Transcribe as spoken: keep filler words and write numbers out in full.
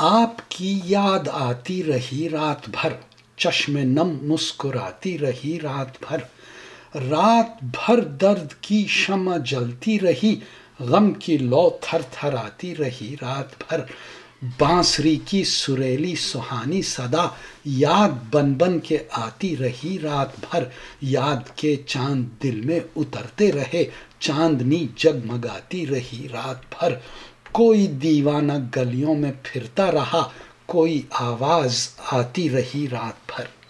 आपकी याद आती रही रात भर, चश्मे नम मुस्कुराती रही रात भर। रात भर दर्द की शम्मा जलती रही, गम की लौ थर थर आती रही रात भर। बांसुरी की सुरीली सुहानी सदा याद बन बन के आती रही रात भर। याद के चांद दिल में उतरते रहे, चांदनी जगमगाती रही रात भर। कोई दीवाना गलियों में फिरता रहा, कोई आवाज आती रही रात भर।